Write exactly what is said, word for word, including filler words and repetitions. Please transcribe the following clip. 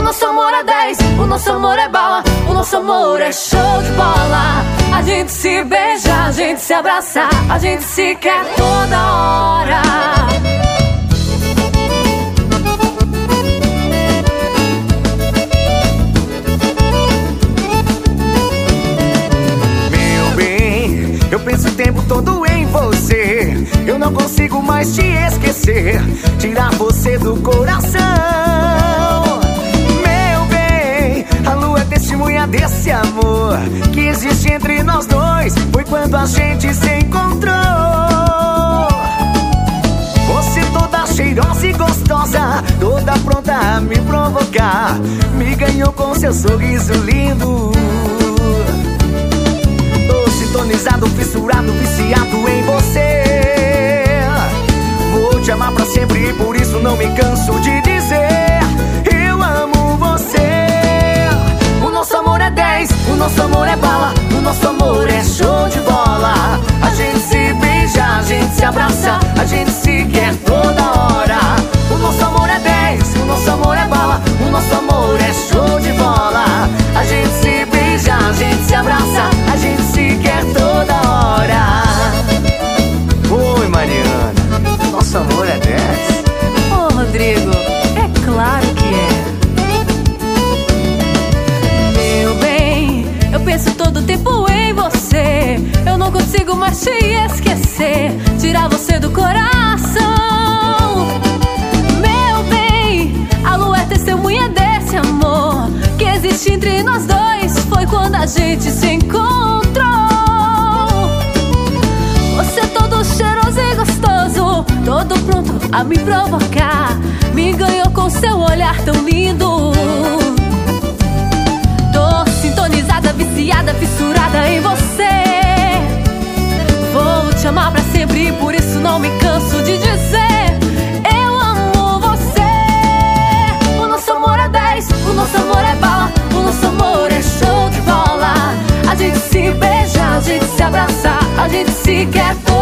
nosso amor é dez, o nosso amor é bala, o nosso amor é show de bola. A gente se beija, a gente se abraça, a gente se quer toda hora. Eu penso o tempo todo em você, eu não consigo mais te esquecer, tirar você do coração. Meu bem, a lua é testemunha desse amor que existe entre nós dois. Foi quando a gente se encontrou. Você toda cheirosa e gostosa, toda pronta a me provocar, me ganhou com seu sorriso lindo. Sintonizado, fissurado, viciado em você. Vou te amar pra sempre e por isso não me canso de dizer: eu amo você. O nosso amor é dez, o nosso amor é bala, o nosso amor é show de bola. A gente se beija, a gente se abraça, a gente se quer toda hora. O nosso amor é dez, o nosso amor é bala, o nosso amor é show de bola. A gente se beija, a gente se abraça, a gente se quer toda hora. Oi, Mariana, nosso amor é dez. Ô, Rodrigo, é claro que é. Meu bem, eu penso todo tempo em você, eu não consigo mais te esquecer, tirar você do coração. Meu bem, a lua é testemunha desse amor que existe entre nós dois. Foi quando a gente se encontrou. Você todo cheiroso e gostoso, todo pronto a me provocar, me ganhou com seu olhar tão lindo. Tô sintonizada, viciada, fissurada em você. Vou te amar pra sempre e por isso não me canso de dizer: eu amo você. O nosso amor é dez, o nosso amor é bala, o nosso amor é show de bola. A gente se beija, a gente se abraça, a gente se quer.